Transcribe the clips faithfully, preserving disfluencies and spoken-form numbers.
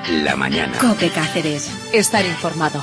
La mañana. COPE Cáceres. Estar informado.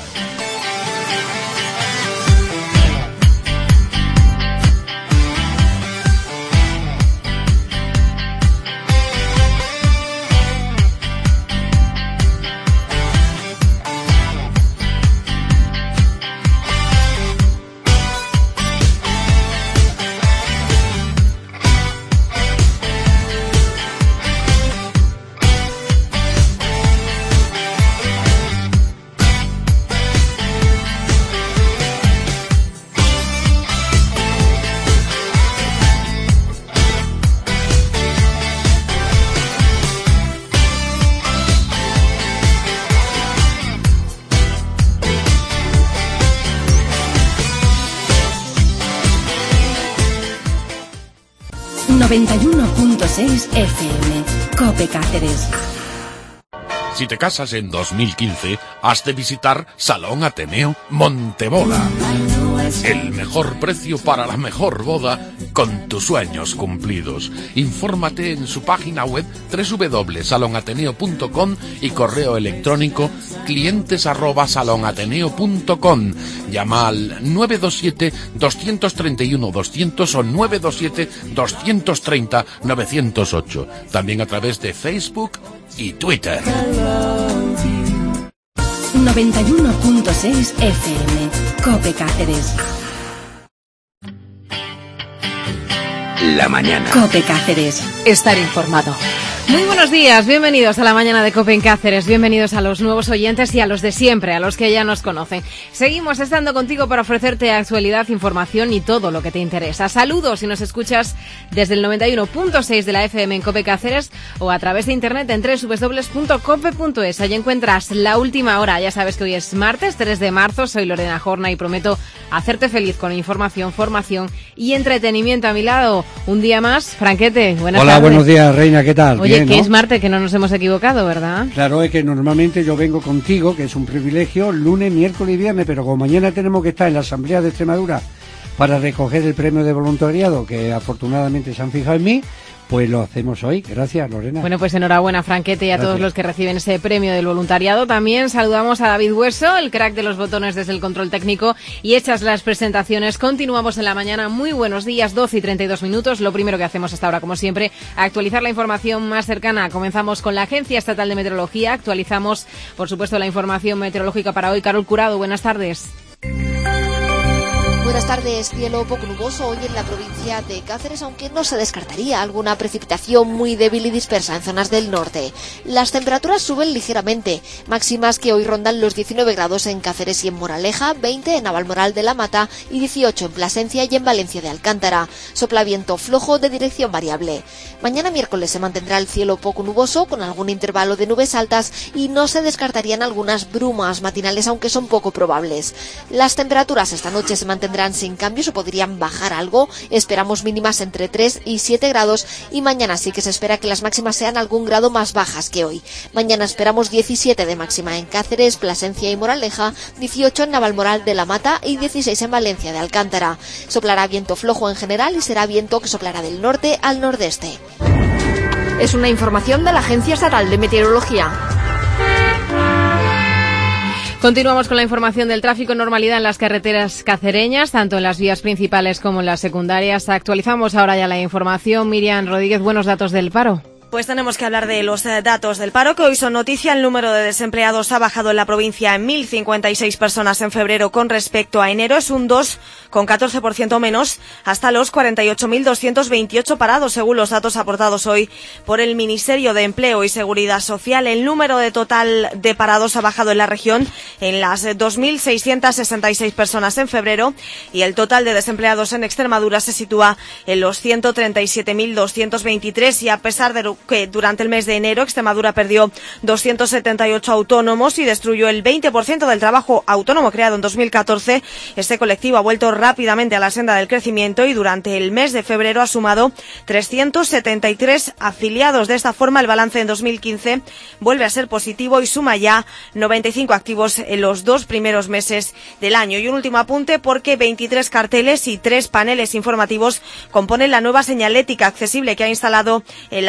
noventa y uno punto seis F M. COPE Cáceres. Si te casas en dos mil quince, has de visitar Salón Ateneo Monteboda. El mejor precio para la mejor boda con tus sueños cumplidos. Infórmate en su página web doble u doble u doble u punto salón ateneo punto com y correo electrónico clientes arroba salón ateneo punto com. Llama al nueve dos siete, dos tres uno, dos cero cero o nueve dos siete, dos tres cero, nueve cero ocho. También a través de Facebook y Twitter. noventa y uno punto seis F M. COPE Cáceres. La mañana. COPE Cáceres. Estar informado. Muy buenos días, bienvenidos a la mañana de COPE en Cáceres, bienvenidos a los nuevos oyentes y a los de siempre, a los que ya nos conocen. Seguimos estando contigo para ofrecerte actualidad, información y todo lo que te interesa. Saludos si nos escuchas desde el noventa y uno punto seis de la F M en COPE Cáceres o a través de internet en doble u doble u doble u punto cope punto es. Allí encuentras la última hora. Ya sabes que hoy es martes tres de marzo, soy Lorena Jorna y prometo hacerte feliz con información, formación y entretenimiento a mi lado. Un día más, Franquete, buenas Hola, tardes. Hola, buenos días, Reina, ¿qué tal? Oye, Bien, que ¿no? es martes, que no nos hemos equivocado, ¿verdad? Claro, es que normalmente yo vengo contigo, que es un privilegio, lunes, miércoles y viernes, pero como mañana tenemos que estar en la Asamblea de Extremadura para recoger el premio de voluntariado, que afortunadamente se han fijado en mí, pues lo hacemos hoy. Gracias, Lorena. Bueno, pues enhorabuena, Franquete, y a Gracias. todos los que reciben ese premio del voluntariado. También saludamos a David Hueso, el crack de los botones desde el control técnico. Y hechas las presentaciones, continuamos en la mañana. Muy buenos días, doce y treinta y dos minutos. Lo primero que hacemos hasta ahora, como siempre, actualizar la información más cercana. Comenzamos con la Agencia Estatal de Meteorología. Actualizamos, por supuesto, la información meteorológica para hoy. Carol Curado, buenas tardes. Buenas tardes, cielo poco nuboso hoy en la provincia de Cáceres, aunque no se descartaría alguna precipitación muy débil y dispersa en zonas del norte. Las temperaturas suben ligeramente, máximas que hoy rondan los diecinueve grados en Cáceres y en Moraleja, veinte en Navalmoral de la Mata y dieciocho en Plasencia y en Valencia de Alcántara. Sopla viento flojo de dirección variable. Mañana miércoles se mantendrá el cielo poco nuboso con algún intervalo de nubes altas y no se descartarían algunas brumas matinales, aunque son poco probables. Las temperaturas esta noche se mantendrán sin cambios o podrían bajar algo. Esperamos mínimas entre tres y siete grados y mañana sí que se espera que las máximas sean algún grado más bajas que hoy. Mañana esperamos diecisiete de máxima en Cáceres, Plasencia y Moraleja, dieciocho en Navalmoral de la Mata y dieciséis en Valencia de Alcántara. Soplará viento flojo en general y será viento que soplará del norte al nordeste. Es una información de la Agencia Estatal de Meteorología. Continuamos con la información del tráfico. Normalidad en las carreteras cacereñas, tanto en las vías principales como en las secundarias. Actualizamos ahora ya la información. Miriam Rodríguez, buenos datos del paro. Pues tenemos que hablar de los eh, datos del paro, que hoy son noticia. El número de desempleados ha bajado en la provincia en mil cincuenta y seis personas en febrero con respecto a enero. Es un dos coma catorce por ciento menos, hasta los cuarenta y ocho mil doscientos veintiocho parados, según los datos aportados hoy por el Ministerio de Empleo y Seguridad Social. El número de total de parados ha bajado en la región en las dos mil seiscientas sesenta y seis personas en febrero y el total de desempleados en Extremadura se sitúa en los ciento treinta y siete mil doscientos veintitrés y a pesar de que durante el mes de enero Extremadura perdió doscientos setenta y ocho autónomos y destruyó el veinte por ciento del trabajo autónomo creado en dos mil catorce. Este colectivo ha vuelto rápidamente a la senda del crecimiento y durante el mes de febrero ha sumado trescientos setenta y tres afiliados. De esta forma, el balance en dos mil quince vuelve a ser positivo y suma ya noventa y cinco activos en los dos primeros meses del año. Y un último apunte, porque veintitrés carteles y tres paneles informativos componen la nueva señalética accesible que ha instalado en las dependencias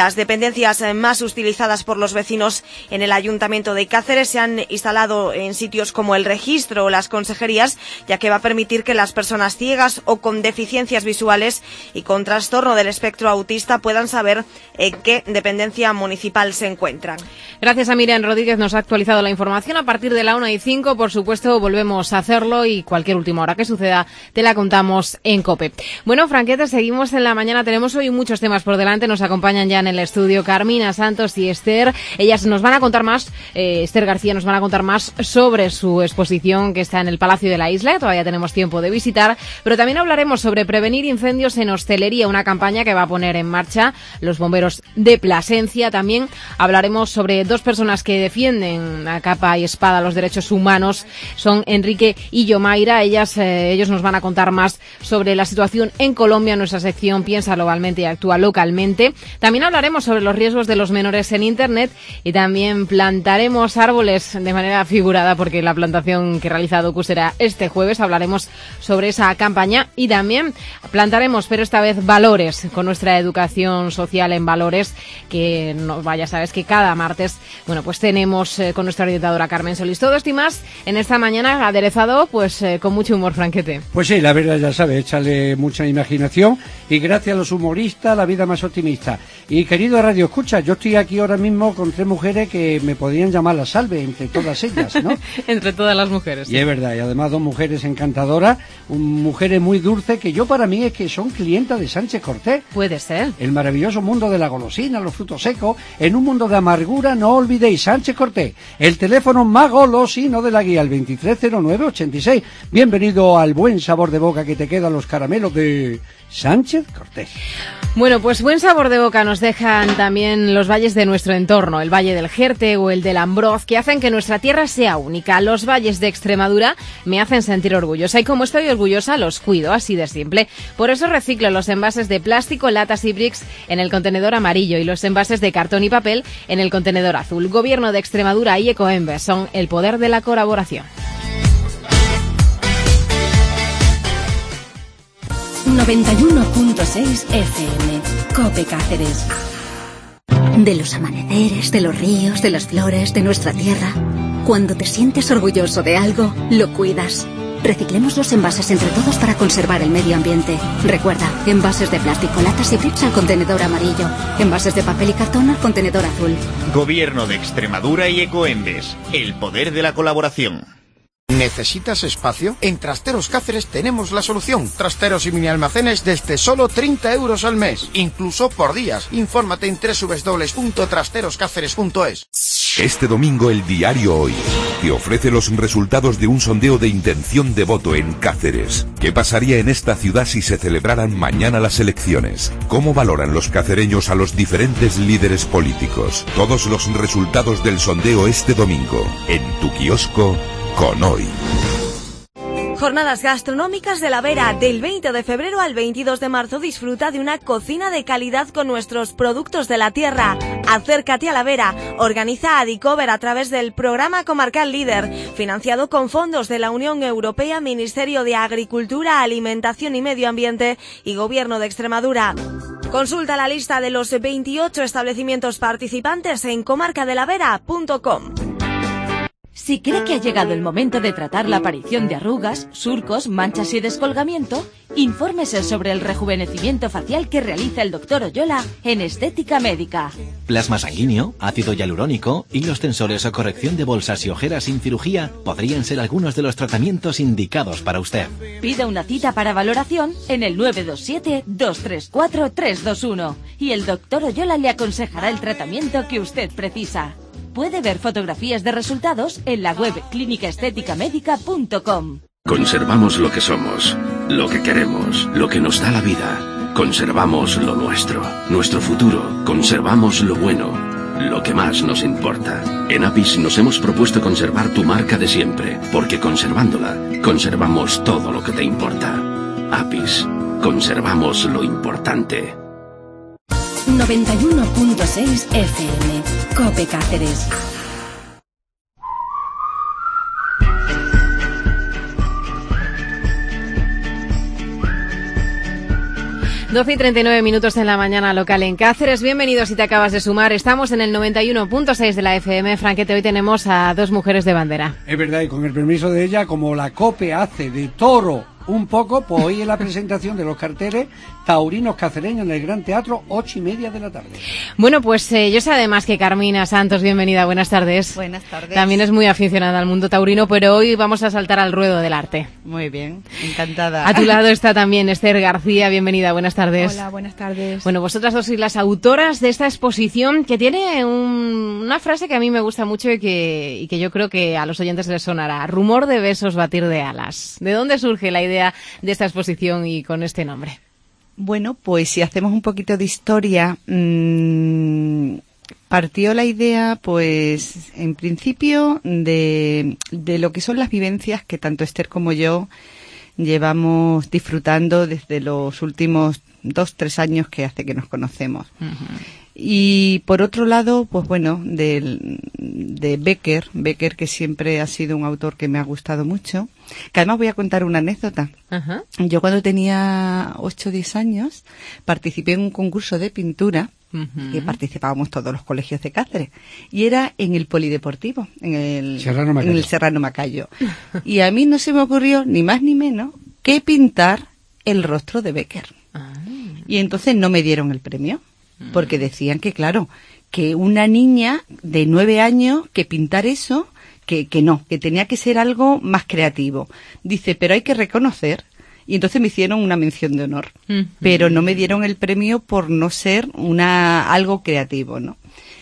residencias más utilizadas por los vecinos en el Ayuntamiento de Cáceres se han instalado en sitios como el registro o las consejerías, ya que va a permitir que las personas ciegas o con deficiencias visuales y con trastorno del espectro autista puedan saber en qué dependencia municipal se encuentran. Gracias a Miriam Rodríguez, nos ha actualizado la información a partir de la una y cinco. Por supuesto, volvemos a hacerlo y cualquier última hora que suceda te la contamos en COPE. Bueno, Franquete, seguimos en la mañana. Tenemos hoy muchos temas por delante. Nos acompañan ya en el estudio Carmina Santos y Esther. Ellas nos van a contar más, eh, Esther García nos van a contar más sobre su exposición que está en el Palacio de la Isla. Todavía tenemos tiempo de visitar, pero también hablaremos sobre prevenir incendios en hostelería, una campaña que va a poner en marcha los bomberos de Plasencia. También hablaremos sobre dos personas que defienden a capa y espada los derechos humanos. Son Enrique y Yomaira. Ellas, eh, ellos nos van a contar más sobre la situación en Colombia en nuestra sección Piensa globalmente y actúa localmente. También hablaremos sobre los riesgos de los menores en Internet y también plantaremos árboles de manera figurada porque la plantación que realiza Docu será este jueves. Hablaremos sobre esa campaña y también plantaremos, pero esta vez valores, con nuestra educación social en valores, que no vaya, sabes que cada martes, bueno, pues tenemos eh, con nuestra orientadora Carmen Solís. Todo esto y más en esta mañana aderezado, pues eh, con mucho humor, Franquete. Pues sí, la verdad, ya sabes, échale mucha imaginación y gracias a los humoristas, la vida más optimista. Y querido Radio Escucha, yo estoy aquí ahora mismo con tres mujeres que me podían llamar la salve entre todas ellas, ¿no? Entre todas las mujeres. Y sí. es verdad, y además dos mujeres encantadoras, un, mujeres muy dulces, que yo para mí es que son clientas de Sánchez Cortés. Puede ser. El maravilloso mundo de la golosina, los frutos secos, en un mundo de amargura, no olvidéis Sánchez Cortés, el teléfono más golosino de la guía, el veintitrés cero nueve ochenta y seis. Bienvenido al buen sabor de boca que te quedan los caramelos de Sánchez Cortés. Bueno, pues buen sabor de boca nos dejan también los valles de nuestro entorno, el Valle del Jerte o el del Ambroz, que hacen que nuestra tierra sea única. Los valles de Extremadura me hacen sentir orgullosa y como estoy orgullosa los cuido, así de simple. Por eso reciclo los envases de plástico, latas y bricks en el contenedor amarillo y los envases de cartón y papel en el contenedor azul. Gobierno de Extremadura y Ecoembes son el poder de la colaboración. noventa y uno punto seis F M, COPE Cáceres. De los amaneceres, de los ríos, de las flores, de nuestra tierra. Cuando te sientes orgulloso de algo, lo cuidas. Reciclemos los envases entre todos para conservar el medio ambiente. Recuerda, envases de plástico, latas y bricks al contenedor amarillo. Envases de papel y cartón al contenedor azul. Gobierno de Extremadura y Ecoembes. El poder de la colaboración. ¿Necesitas espacio? En Trasteros Cáceres tenemos la solución. Trasteros y mini almacenes desde solo treinta euros al mes, incluso por días. Infórmate en doble u doble u doble u punto trasteros cáceres punto es. Este domingo el diario Hoy te ofrece los resultados de un sondeo de intención de voto en Cáceres. ¿Qué pasaría en esta ciudad si se celebraran mañana las elecciones? ¿Cómo valoran los cacereños a los diferentes líderes políticos? Todos los resultados del sondeo este domingo en tu kiosco con Hoy. Jornadas gastronómicas de la Vera, del veinte de febrero al veintidós de marzo. Disfruta de una cocina de calidad con nuestros productos de la tierra. Acércate a la Vera. Organiza Adicover a través del programa comarcal Líder, financiado con fondos de la Unión Europea, Ministerio de Agricultura, Alimentación y Medio Ambiente y Gobierno de Extremadura. Consulta la lista de los veintiocho establecimientos participantes en comarcadelavera punto com. Si cree que ha llegado el momento de tratar la aparición de arrugas, surcos, manchas y descolgamiento, infórmese sobre el rejuvenecimiento facial que realiza el doctor Oyola en Estética Médica. Plasma sanguíneo, ácido hialurónico, hilos tensores o corrección de bolsas y ojeras sin cirugía podrían ser algunos de los tratamientos indicados para usted. Pida una cita para valoración en el nueve dos siete, dos tres cuatro, tres dos uno y el doctor Oyola le aconsejará el tratamiento que usted precisa. Puede ver fotografías de resultados en la web clínica estética médica punto com. Conservamos lo que somos, lo que queremos, lo que nos da la vida. Conservamos lo nuestro, nuestro futuro. Conservamos lo bueno, lo que más nos importa. En Apis nos hemos propuesto conservar tu marca de siempre, porque conservándola, conservamos todo lo que te importa. Apis, conservamos lo importante. noventa y uno punto seis F M, COPE Cáceres. doce y treinta y nueve minutos en la mañana local en Cáceres. Bienvenidos si te acabas de sumar. Estamos en el noventa y uno punto seis de la F M. Franquete, hoy tenemos a dos mujeres de bandera. Es verdad, y con el permiso de ella, como la COPE hace de toro un poco, pues hoy es la presentación de los carteles taurinos cacereños en el Gran Teatro, ocho y media de la tarde. Bueno, pues eh, yo sé además que Carmina Santos, bienvenida, buenas tardes. Buenas tardes. También es muy aficionada al mundo taurino, pero hoy vamos a saltar al ruedo del arte. Muy bien, encantada. A tu lado está también Esther García, bienvenida, buenas tardes. Hola, buenas tardes. Bueno, vosotras dos sois las autoras de esta exposición que tiene un, una frase que a mí me gusta mucho y que, y que yo creo que a los oyentes les sonará. Rumor de besos, batir de alas. ¿De dónde surge la idea de esta exposición y con este nombre? Bueno, pues si hacemos un poquito de historia, mmm, partió la idea, pues, en principio, de, de lo que son las vivencias que tanto Esther como yo llevamos disfrutando desde los últimos dos, tres años que hace que nos conocemos. Uh-huh. Y por otro lado, pues bueno, de, de Becker, Becker que siempre ha sido un autor que me ha gustado mucho, que además voy a contar una anécdota. Uh-huh. Yo cuando tenía ocho o diez años participé en un concurso de pintura, uh-huh, que participábamos todos los colegios de Cáceres, y era en el Polideportivo, en el Serrano Macayo. En el Serrano Macayo. Y a mí no se me ocurrió ni más ni menos que pintar el rostro de Becker. Uh-huh. Y entonces no me dieron el premio. Porque decían que, claro, que una niña de nueve años que pintar eso, que, que no, que tenía que ser algo más creativo. Dice, pero hay que reconocer. Y entonces me hicieron una mención de honor. Uh-huh. Pero no me dieron el premio por no ser una algo creativo, ¿no?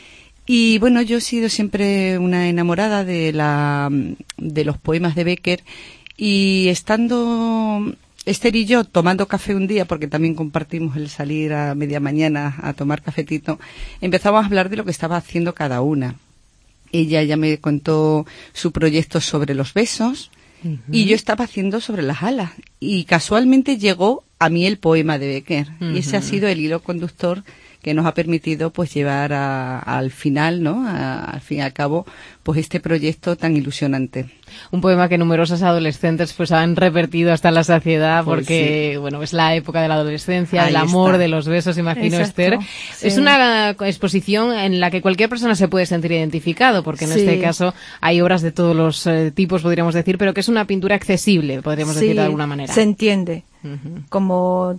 Y bueno, yo he sido siempre una enamorada de la de los poemas de Becker, y estando Esther y yo tomando café un día, porque también compartimos el salir a media mañana a tomar cafetito, empezamos a hablar de lo que estaba haciendo cada una. Ella ya me contó su proyecto sobre los besos, uh-huh, y yo estaba haciendo sobre las alas. Y casualmente llegó a mí el poema de Becker, uh-huh, y ese ha sido el hilo conductor que nos ha permitido pues llevar a, al final, ¿no? A, al fin y al cabo, pues este proyecto tan ilusionante. Un poema que numerosas adolescentes pues han repetido hasta la saciedad, pues porque sí, bueno, es la época de la adolescencia, ahí del amor, está, de los besos, imagino. Exacto, Esther. Sí. Es una exposición en la que cualquier persona se puede sentir identificado, porque en sí, este caso hay obras de todos los eh, tipos, podríamos decir, pero que es una pintura accesible, podríamos sí, decir de alguna manera. Se entiende, uh-huh, como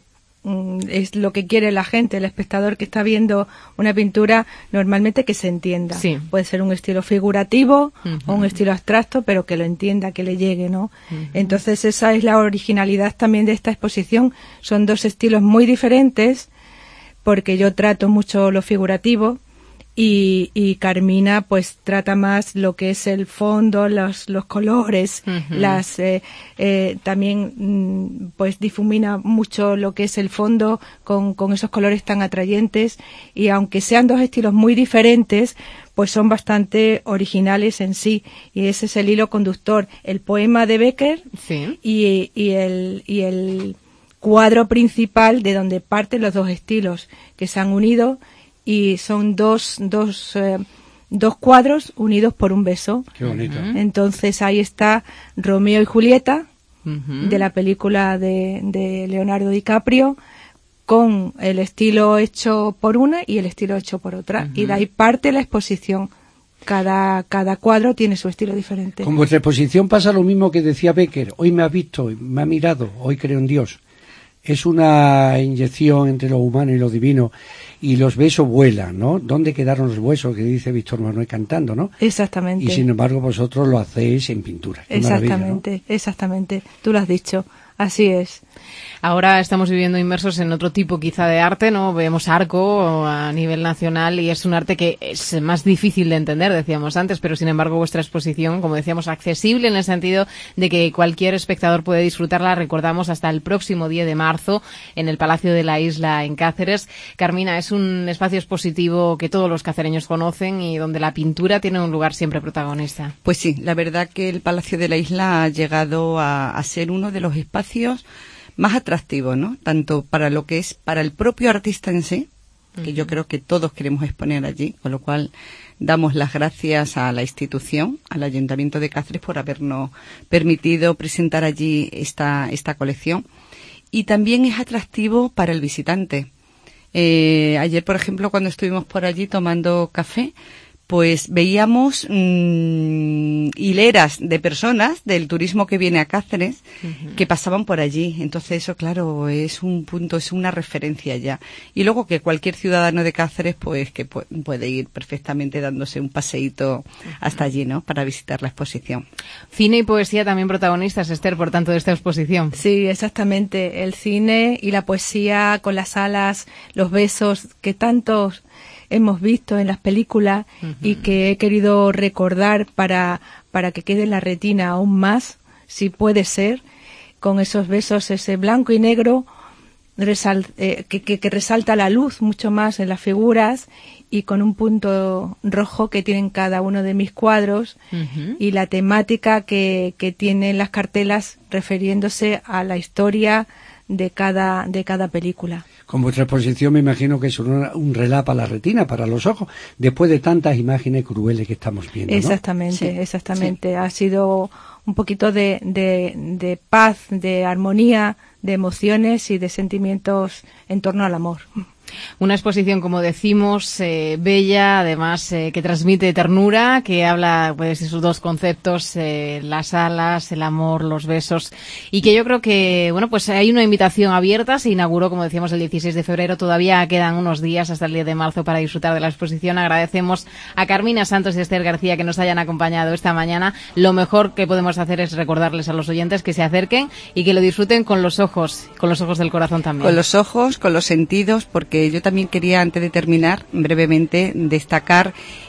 es lo que quiere la gente, el espectador que está viendo una pintura, normalmente que se entienda. Sí. Puede ser un estilo figurativo, uh-huh, o un estilo abstracto, pero que lo entienda, que le llegue, ¿no? Uh-huh. Entonces esa es la originalidad también de esta exposición. Son dos estilos muy diferentes, porque yo trato mucho lo figurativo, y, y Carmina pues trata más lo que es el fondo, los, los colores, uh-huh, las eh, eh, también pues difumina mucho lo que es el fondo con, con esos colores tan atrayentes, y aunque sean dos estilos muy diferentes, pues son bastante originales en sí, y ese es el hilo conductor, el poema de Becker, sí, y, y el y el cuadro principal de donde parten los dos estilos que se han unido. Y son dos, dos, eh, dos cuadros unidos por un beso. Qué bonito. Entonces ahí está Romeo y Julieta, uh-huh, de la película de, de Leonardo DiCaprio, con el estilo hecho por una y el estilo hecho por otra. Uh-huh. Y de ahí parte la exposición. Cada, cada cuadro tiene su estilo diferente. Con vuestra exposición pasa lo mismo que decía Becker. Hoy me ha visto, me ha mirado, hoy creo en Dios. Es una inyección entre lo humano y lo divino, y los besos vuelan, ¿no? ¿Dónde quedaron los besos? Que dice Víctor Manuel cantando, ¿no? Exactamente. Y sin embargo vosotros lo hacéis en pintura. Qué exactamente, ¿no? Exactamente. Tú lo has dicho. Así es. Ahora estamos viviendo inmersos en otro tipo quizá de arte, ¿no? Vemos Arco a nivel nacional y es un arte que es más difícil de entender, decíamos antes, pero sin embargo vuestra exposición, como decíamos, accesible en el sentido de que cualquier espectador puede disfrutarla. Recordamos hasta el próximo diez de marzo en el Palacio de la Isla en Cáceres. Carmina, es un espacio expositivo que todos los cacereños conocen y donde la pintura tiene un lugar siempre protagonista. Pues sí, la verdad que el Palacio de la Isla ha llegado a, a ser uno de los espacios más atractivo, ¿no? Tanto para lo que es para el propio artista en sí, que uh-huh, yo creo que todos queremos exponer allí, con lo cual damos las gracias a la institución, al Ayuntamiento de Cáceres, por habernos permitido presentar allí esta esta colección. y también es atractivo para el visitante. Eh, ayer, por ejemplo, cuando estuvimos por allí tomando café, pues veíamos mmm, hileras de personas del turismo que viene a Cáceres uh-huh. que pasaban por allí. Entonces eso, claro, es un punto, es una referencia ya. Y luego que cualquier ciudadano de Cáceres, pues que pu- puede ir perfectamente dándose un paseíto uh-huh. hasta allí, ¿no? Para visitar la exposición. Cine y poesía también protagonistas, Esther, por tanto, de esta exposición. Sí, exactamente. El cine y la poesía con las alas, los besos que tantos hemos visto en las películas uh-huh. y que he querido recordar para, para que quede en la retina aún más, si puede ser, con esos besos, ese blanco y negro resal, eh, que, que, que resalta la luz mucho más en las figuras y con un punto rojo que tienen cada uno de mis cuadros uh-huh. y la temática que, que tienen las cartelas refiriéndose a la historia de cada, de cada película. Con vuestra exposición me imagino que es un, un relato a la retina, para los ojos, después de tantas imágenes crueles que estamos viendo, ¿no? Exactamente, sí, exactamente. Sí. Ha sido un poquito de, de, de paz, de armonía, de emociones y de sentimientos en torno al amor. Una exposición, como decimos, eh, bella, además eh, que transmite ternura, que habla pues de sus dos conceptos, eh, las alas, el amor, los besos, y que yo creo que, bueno, pues hay una invitación abierta. Se inauguró, como decíamos, el dieciséis de febrero, todavía quedan unos días hasta el diez de marzo para disfrutar de la exposición. Agradecemos a Carmina Santos y Esther García que nos hayan acompañado esta mañana. Lo mejor que podemos hacer es recordarles a los oyentes que se acerquen y que lo disfruten con los ojos, con los ojos del corazón también. Con los ojos, con los sentidos, porque yo también quería, antes de terminar, brevemente, destacar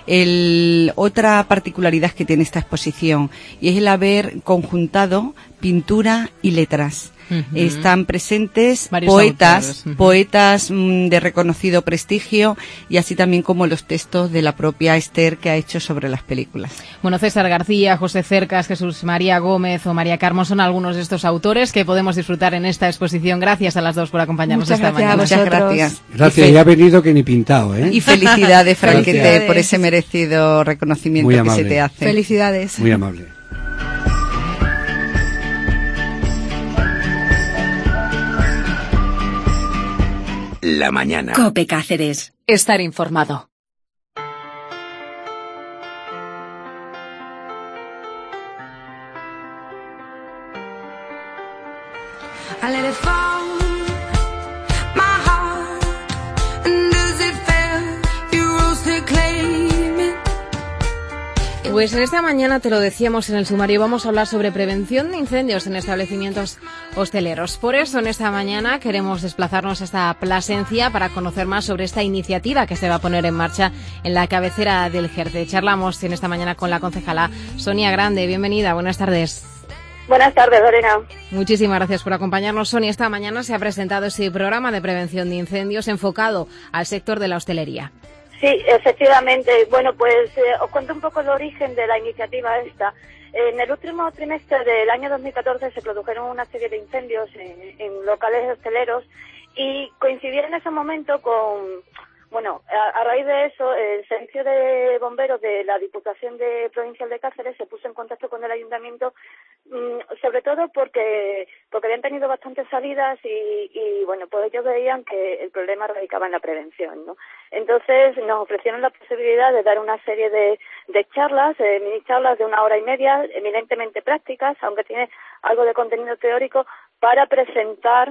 el, otra particularidad que tiene esta exposición, y es el haber conjuntado pintura y letras. Uh-huh. Están presentes Varios poetas, autores. Uh-huh. poetas mmm, de reconocido prestigio, y así también como los textos de la propia Esther que ha hecho sobre las películas. Bueno, César García, José Cercas, Jesús María Gómez o María Carmo son algunos de estos autores que podemos disfrutar en esta exposición. Gracias a las dos por acompañarnos Muchas esta mañana. Muchas gracias. Gracias, y ha venido que ni pintado, ¿eh? Y felicidades, Franquete, por ese merecido reconocimiento que se te hace. Felicidades. Muy amable. La mañana. COPE Cáceres. Estar informado. Pues en esta mañana, te lo decíamos en el sumario, vamos a hablar sobre prevención de incendios en establecimientos hosteleros. Por eso, en esta mañana queremos desplazarnos hasta Plasencia para conocer más sobre esta iniciativa que se va a poner en marcha en la cabecera del Jerte. Charlamos en esta mañana con la concejala Sonia Grande. Bienvenida, buenas tardes. Buenas tardes, Lorena. Muchísimas gracias por acompañarnos, Sonia. Esta mañana se ha presentado ese programa de prevención de incendios enfocado al sector de la hostelería. Sí, efectivamente. Bueno, pues eh, os cuento un poco el origen de la iniciativa esta. En el último trimestre del año dos mil catorce se produjeron una serie de incendios en, en locales hosteleros y coincidieron en ese momento con... Bueno, a, a raíz de eso, el servicio de bomberos de la Diputación de Provincial de Cáceres se puso en contacto con el ayuntamiento, mmm, sobre todo porque porque habían tenido bastantes salidas y, y, bueno, pues ellos veían que el problema radicaba en la prevención, ¿no? Entonces nos ofrecieron la posibilidad de dar una serie de, de charlas, eh, mini charlas de una hora y media, eminentemente prácticas, aunque tiene algo de contenido teórico, para presentar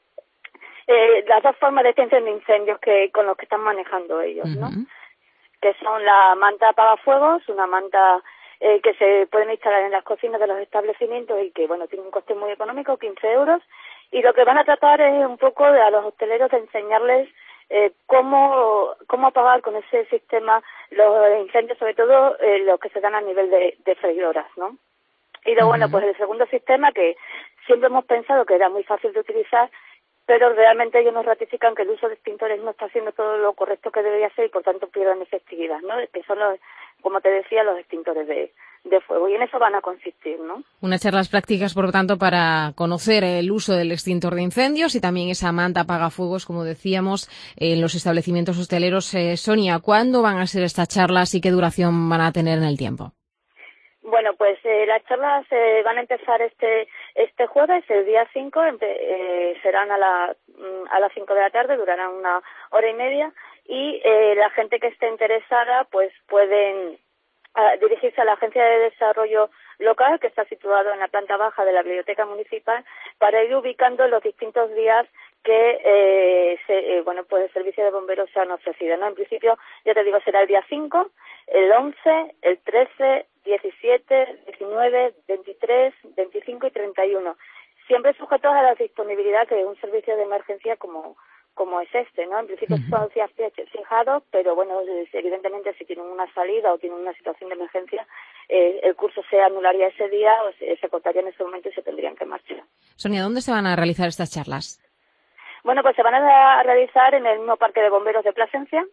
Eh, las dos formas de extinción de incendios que con los que están manejando ellos, ¿no? Uh-huh. Que son la manta apagafuegos, una manta eh, que se pueden instalar en las cocinas de los establecimientos y que, bueno, tiene un coste muy económico, quince euros, y lo que van a tratar es un poco de a los hosteleros de enseñarles eh, cómo cómo apagar con ese sistema los incendios, sobre todo eh, los que se dan a nivel de, de freidoras, ¿no? Y luego, uh-huh. bueno, pues el segundo sistema, que siempre hemos pensado que era muy fácil de utilizar, pero realmente ellos nos ratifican que el uso de extintores no está haciendo todo lo correcto que debería ser y por tanto pierden efectividad, ¿no? Que son los, como te decía, los extintores de, de fuego, y en eso van a consistir, ¿no? Unas charlas prácticas, por lo tanto, para conocer el uso del extintor de incendios y también esa manta apagafuegos, como decíamos, en los establecimientos hosteleros. Eh, Sonia, ¿cuándo van a ser estas charlas y qué duración van a tener en el tiempo? Bueno, Bueno, pues eh, las charlas eh, van a empezar este este jueves, el día cinco, eh, serán a, la, a las cinco de la tarde, durarán una hora y media, y eh, la gente que esté interesada pues pueden a, dirigirse a la Agencia de Desarrollo Local, que está situado en la planta baja de la Biblioteca Municipal, para ir ubicando los distintos días que eh, se, eh, bueno, pues el servicio de bomberos se han ofrecido, ¿no? En principio, ya te digo, será el día cinco, el once, el trece, diecisiete, diecinueve, veintitrés, veinticinco y treinta y uno. Siempre sujetos a la disponibilidad de un servicio de emergencia como como es este, ¿no? En principio uh-huh. son días fijados, pero bueno, evidentemente si tienen una salida o tienen una situación de emergencia, eh, el curso se anularía ese día o se, se cortaría en ese momento y se tendrían que marchar. Sonia, ¿dónde se van a realizar estas charlas? Bueno, pues se van a realizar en el mismo Parque de Bomberos de Plasencia,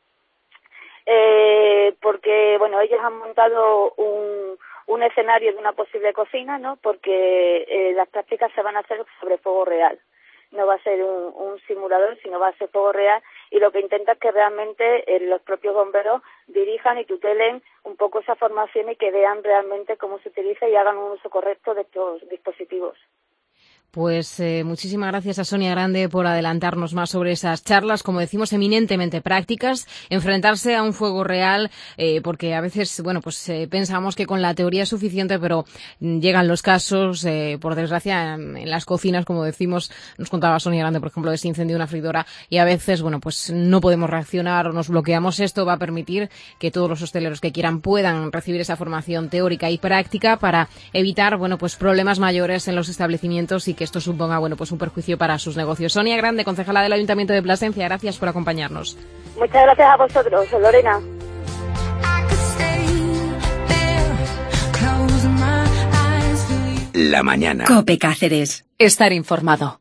eh, porque, bueno, ellos han montado un, un escenario de una posible cocina, ¿no? Porque eh, las prácticas se van a hacer sobre fuego real. No va a ser un, un simulador, sino va a ser fuego real, y lo que intenta es que realmente eh, los propios bomberos dirijan y tutelen un poco esa formación y que vean realmente cómo se utiliza y hagan un uso correcto de estos dispositivos. Pues eh, muchísimas gracias a Sonia Grande por adelantarnos más sobre esas charlas, como decimos, eminentemente prácticas, enfrentarse a un fuego real, eh, porque a veces, bueno, pues eh, pensamos que con la teoría es suficiente, pero llegan los casos, eh, por desgracia, en, en las cocinas, como decimos, nos contaba Sonia Grande, por ejemplo, de ese incendio de una freidora, y a veces, bueno, pues no podemos reaccionar o nos bloqueamos. Esto va a permitir que todos los hosteleros que quieran puedan recibir esa formación teórica y práctica para evitar, bueno, pues problemas mayores en los establecimientos y que esto suponga, bueno, pues un perjuicio para sus negocios. Sonia Grande, concejala del Ayuntamiento de Plasencia, gracias por acompañarnos. Muchas gracias a vosotros, Lorena. La mañana. COPE Cáceres. Estar informado.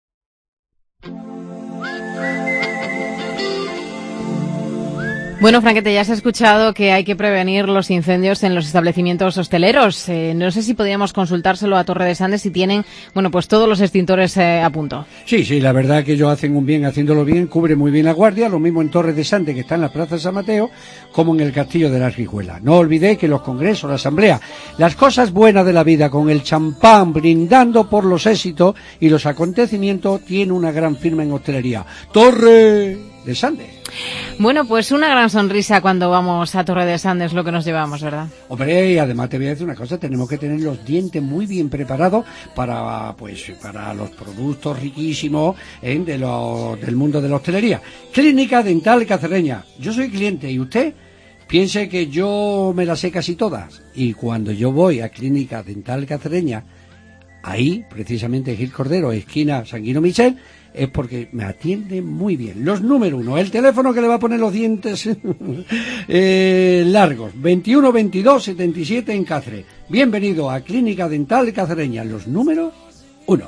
Bueno, Franquete, ya has escuchado que hay que prevenir los incendios en los establecimientos hosteleros. Eh, no sé si podríamos consultárselo a Torre de Sandes si tienen, bueno, pues todos los extintores eh, a punto. Sí, sí, la verdad que ellos hacen un bien haciéndolo bien, cubre muy bien la guardia, lo mismo en Torre de Sandes, que está en la Plaza San Mateo, como en el Castillo de la Rijuela. No olvidéis que los congresos, la asamblea, las cosas buenas de la vida, con el champán brindando por los éxitos y los acontecimientos, tiene una gran firma en hostelería. Torre de Sandes. Bueno, pues una gran sonrisa cuando vamos a Torre de Sandes, lo que nos llevamos, ¿verdad? Hombre, y además te voy a decir una cosa, tenemos que tener los dientes muy bien preparados para, pues, para los productos riquísimos ¿eh? de los, del mundo de la hostelería. Clínica Dental Cacereña. Yo soy cliente y usted piense que yo me las sé casi todas. Y cuando yo voy a Clínica Dental Cacereña, ahí, precisamente Gil Cordero, esquina Sanguino Michel, es porque me atiende muy bien. Los número uno, el teléfono que le va a poner los dientes eh, largos, veintiuno veintidós setenta y siete en Cáceres. Bienvenido a Clínica Dental Cacereña, los número uno.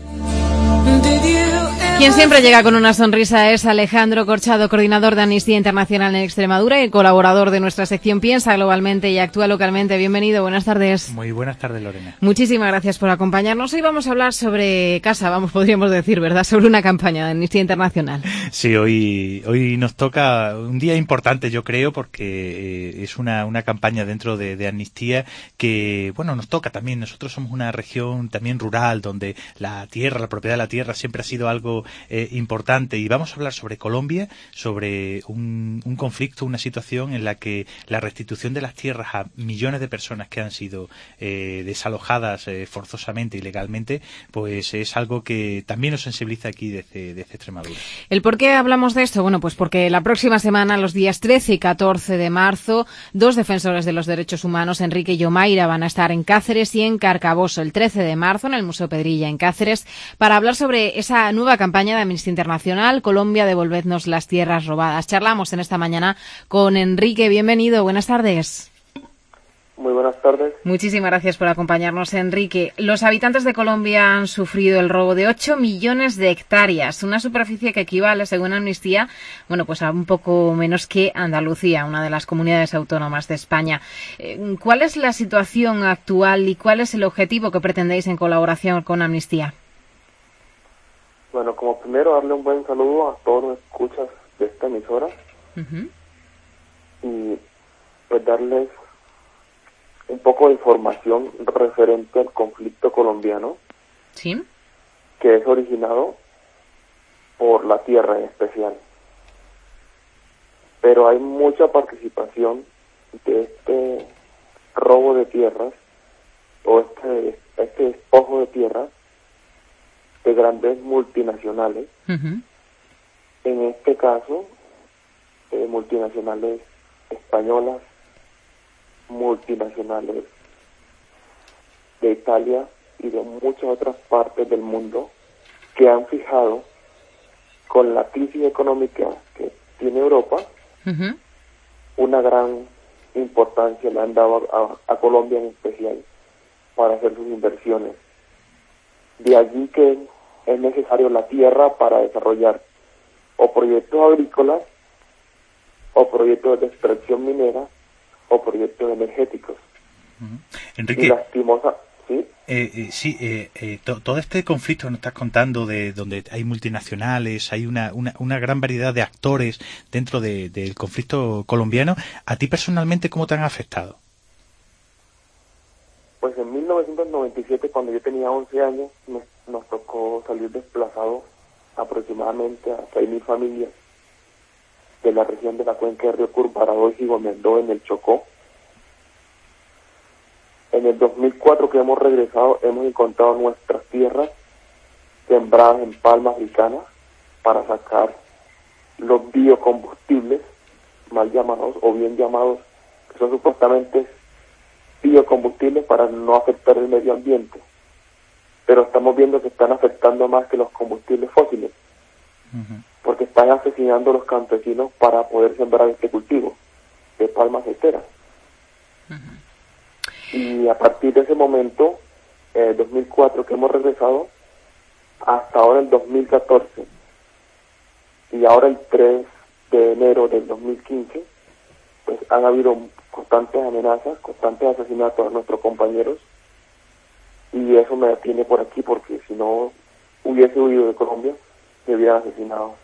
Quien siempre llega con una sonrisa es Alejandro Corchado, coordinador de Amnistía Internacional en Extremadura y colaborador de nuestra sección Piensa Globalmente y Actúa Localmente. Bienvenido, buenas tardes. Muy buenas tardes, Lorena. Muchísimas gracias por acompañarnos. Hoy vamos a hablar sobre casa, vamos, podríamos decir, ¿verdad? Sobre una campaña de Amnistía Internacional. Sí, hoy hoy nos toca un día importante, yo creo, porque eh, es una, una campaña dentro de, de Amnistía que, bueno, nos toca también. Nosotros somos una región también rural, donde la tierra, la propiedad de la tierra siempre ha sido algo Eh, importante, y vamos a hablar sobre Colombia, sobre un, un conflicto, una situación en la que la restitución de las tierras a millones de personas que han sido eh, desalojadas eh, forzosamente, ilegalmente, pues es algo que también nos sensibiliza aquí desde, desde Extremadura. ¿El por qué hablamos de esto? Bueno, pues porque la próxima semana, los días trece y catorce de marzo, dos defensores de los derechos humanos, Enrique y Omaira, van a estar en Cáceres y en Carcaboso el trece de marzo en el Museo Pedrilla en Cáceres para hablar sobre esa nueva campaña de Amnistía Internacional, Colombia, devolvednos las tierras robadas. Charlamos en esta mañana con Enrique. Bienvenido, buenas tardes. Muy buenas tardes. Muchísimas gracias por acompañarnos, Enrique. Los habitantes de Colombia han sufrido el robo de ocho millones de hectáreas, una superficie que equivale, según Amnistía, bueno, pues a un poco menos que Andalucía, una de las comunidades autónomas de España. ¿Cuál es la situación actual y cuál es el objetivo que pretendéis en colaboración con Amnistía? Bueno, como primero darle un buen saludo a todos los escuchas de esta emisora uh-huh. y pues darles un poco de información referente al conflicto colombiano. Sí. Que es originado por la tierra en especial. Pero hay mucha participación de este robo de tierras o este, este despojo de tierras de grandes multinacionales. Uh-huh. En este caso, eh, multinacionales españolas, multinacionales de Italia y de muchas otras partes del mundo que han fijado con la crisis económica que tiene Europa, uh-huh. una gran importancia le han dado a, a Colombia en especial para hacer sus inversiones. De allí que es necesario la tierra para desarrollar o proyectos agrícolas, o proyectos de extracción minera, o proyectos energéticos. Uh-huh. Enrique, y lastimosa, ¿sí? Eh, eh, sí, eh, eh, to, todo este conflicto que nos estás contando, de donde hay multinacionales, hay una, una, una gran variedad de actores dentro de, del conflicto colombiano, ¿a ti personalmente cómo te han afectado? Pues en mil novecientos noventa y siete, cuando yo tenía once años, nos, nos tocó salir desplazados aproximadamente a seis mil familias de la región de la cuenca de Río Curvarado y Gomendó en el Chocó. En el dos mil cuatro que hemos regresado, hemos encontrado nuestras tierras sembradas en palmas africanas para sacar los biocombustibles, mal llamados o bien llamados, que son supuestamente biocombustibles para no afectar el medio ambiente. Pero estamos viendo que están afectando más que los combustibles fósiles, uh-huh. porque están asesinando a los campesinos para poder sembrar este cultivo de palmas aceiteras. Uh-huh. Y a partir de ese momento, eh, dos mil cuatro que hemos regresado, hasta ahora el dos mil catorce, y ahora el tres de enero del dos mil quince, pues han habido constantes amenazas, constantes asesinatos a nuestros compañeros, y eso me detiene por aquí, porque si no hubiese huido de Colombia, me hubieran asesinado.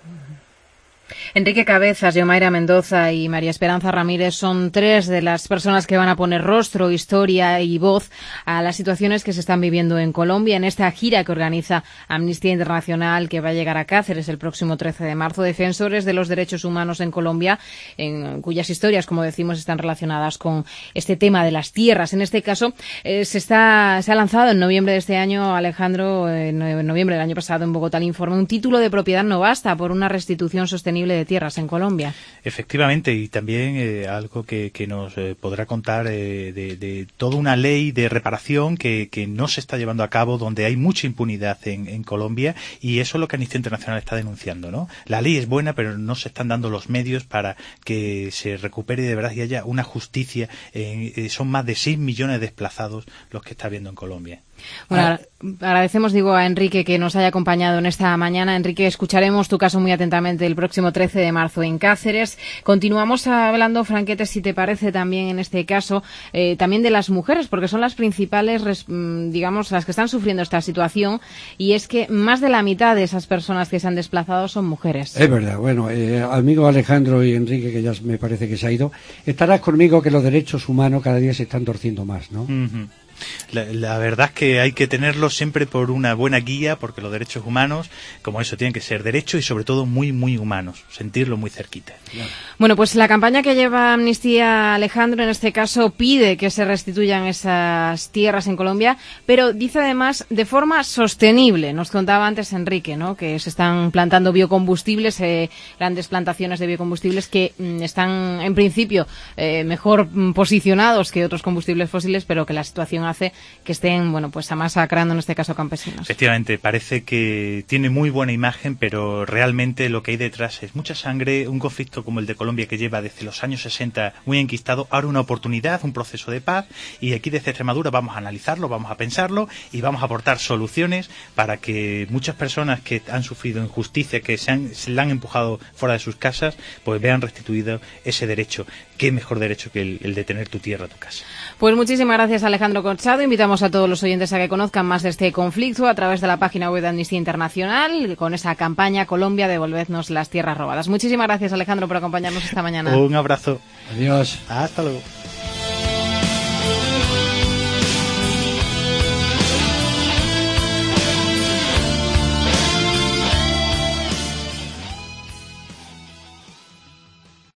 Enrique Cabezas, Yomaira Mendoza y María Esperanza Ramírez son tres de las personas que van a poner rostro, historia y voz a las situaciones que se están viviendo en Colombia en esta gira que organiza Amnistía Internacional, que va a llegar a Cáceres el próximo trece de marzo. Defensores de los derechos humanos en Colombia, en cuyas historias, como decimos, están relacionadas con este tema de las tierras. En este caso, eh, se está se ha lanzado en noviembre de este año, Alejandro, en noviembre del año pasado en Bogotá, el informe Un título de propiedad no basta por una restitución sostenible de tierras en Colombia. Efectivamente, y también eh, algo que, que nos eh, podrá contar eh, de, de toda una ley de reparación que, que no se está llevando a cabo, donde hay mucha impunidad en, en Colombia, y eso es lo que Amnistía Internacional está denunciando, ¿no? La ley es buena, pero no se están dando los medios para que se recupere de verdad y haya una justicia. Eh, eh, son más de seis millones de desplazados los que está habiendo en Colombia. Bueno, ah. agradecemos, digo, a Enrique que nos haya acompañado en esta mañana. Enrique, escucharemos tu caso muy atentamente el próximo trece de marzo en Cáceres. Continuamos hablando, Franquete, si te parece, también en este caso, eh, también de las mujeres, porque son las principales, digamos, las que están sufriendo esta situación, y es que más de la mitad de esas personas que se han desplazado son mujeres. Es verdad. Bueno, eh, amigo Alejandro y Enrique, que ya me parece que se ha ido, estarás conmigo que los derechos humanos cada día se están torciendo más, ¿no? Uh-huh. La, la verdad es que hay que tenerlos siempre por una buena guía, porque los derechos humanos, como eso, tienen que ser derechos y sobre todo muy, muy humanos, sentirlo muy cerquita. Bueno, pues la campaña que lleva Amnistía, Alejandro, en este caso pide que se restituyan esas tierras en Colombia, pero dice además de forma sostenible. Nos contaba antes Enrique, ¿no?, que se están plantando biocombustibles, eh, grandes plantaciones de biocombustibles que mm, están en principio eh, mejor mm, posicionados que otros combustibles fósiles, pero que la situación hace que estén, bueno, pues masacrando en este caso campesinos. Efectivamente, parece que tiene muy buena imagen, pero realmente lo que hay detrás es mucha sangre, un conflicto como el de Colombia que lleva desde los años sesenta muy enquistado, ahora una oportunidad, un proceso de paz, y aquí desde Extremadura vamos a analizarlo, vamos a pensarlo y vamos a aportar soluciones para que muchas personas que han sufrido injusticia, que se, han, se la han empujado fuera de sus casas, pues vean restituido ese derecho. Qué mejor derecho que el, el de tener tu tierra, tu casa. Pues muchísimas gracias, Alejandro Corchado. Invitamos a todos los oyentes a que conozcan más de este conflicto a través de la página web de Amnistía Internacional, con esa campaña Colombia, devolvednos las tierras robadas. Muchísimas gracias, Alejandro, por acompañarnos esta mañana. Un abrazo. Adiós. Hasta luego.